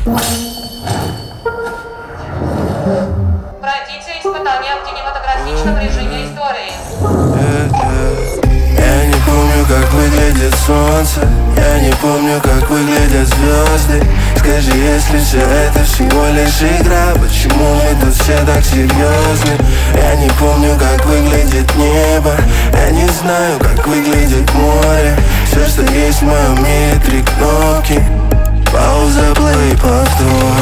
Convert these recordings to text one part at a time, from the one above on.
Пройдите испытание в кинематографичном режиме истории. Я не помню, как выглядит солнце, я не помню, как выглядят звезды. Скажи, если все это всего лишь игра, почему мы тут все так серьезны? Я не помню, как выглядит небо, я не знаю, как выглядит море. Все, что есть в моем мире, 3 кнопки. Пауза, плей, повтор.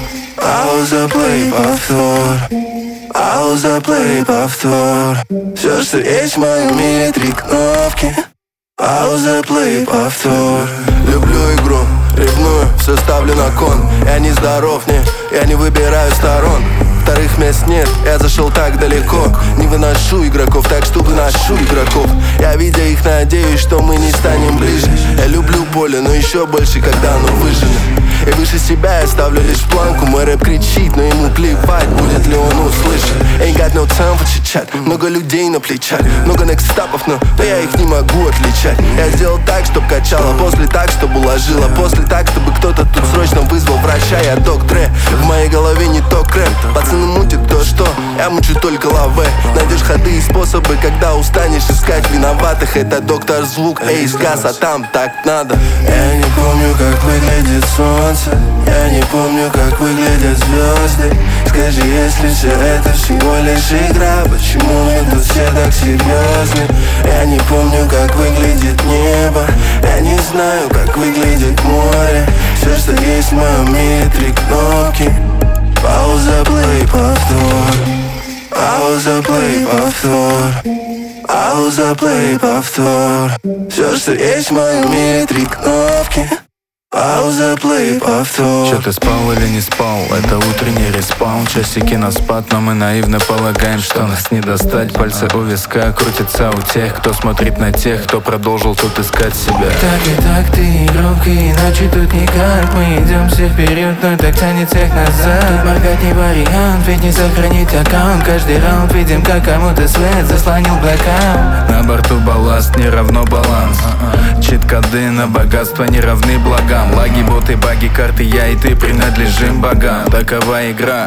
Пауза, плей, повтор. Пауза, плей, повтор. Все, что есть в моем мире, 3 кнопки. Пауза, плей, повтор. Люблю игру, ревную, все ставлю на кон. Я не здоров, не, я не выбираю сторон. Вторых мест нет, я зашел так далеко. Не выношу игроков, так что выношу игроков. Я, видя их, надеюсь, что мы не станем ближе. Я люблю поле, но еще больше, когда оно выжжено. И выше себя я ставлю лишь планку. Мой рэп кричит, но ему плевать, будет ли он услышан. Ain't got no time for chit-chat. Много людей на плечах, много некстапов, но я их не могу отличать. Я сделал так, чтоб качало, после так, чтобы уложило, после так, чтобы кто-то тут срочно вызвал врача. Я доктор, в моей голове не то крем. Пацаны мутят то что, я мучу только лаве. Найдешь ходы и способы, когда устанешь искать виноватых. Это доктор звук, эй, сказ, а там так надо. Я не помню, как выглядит солнце, я не помню, как выглядят звезды. Скажи, если все это всего лишь игра, почему мы тут все так серьезны? Я не помню, как выглядит небо, я не знаю, как выглядит море. Все, что есть в моем мире, 3 кнопки. Пауза, плей, повтор. Пауза, плей, повтор. Пауза, плей, повтор. Все, что есть в моем мире, 3 кнопки. Пауза, плей, повтор. Че, ты спал или не спал? Это утренний респаун. Часики на спад, но мы наивно полагаем, что нас не достать. Пальцы у виска крутятся у тех, кто смотрит на тех, кто продолжил тут искать себя. Так и так, ты игрок, и иначе тут никак. Мы идем все вперед, но так тянет всех назад. Тут моргать не вариант, ведь не сохранить аккаунт. Каждый раунд видим, как кому-то свет заслонил блэкаут. На борту балласт не равно баланс. Чит-коды на богатство не равны благам. Лаги, боты, баги, карты, я и ты принадлежим богам. Такова игра.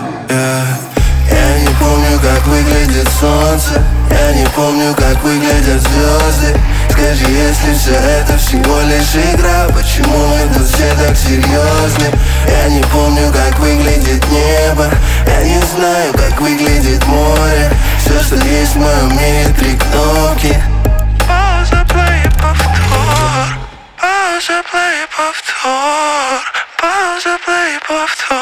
Я не помню, как выглядит солнце, я не помню, как выглядят звезды. Скажи, если все это всего лишь игра, почему мы тут все так серьезны? Я не помню, как выглядит небо, я не знаю, как выглядит море. Все, что есть в моем мире, 3 кнопки. Пауза, плей, повтор. Пауза, плей, повтор. Пауза, плей, повтор.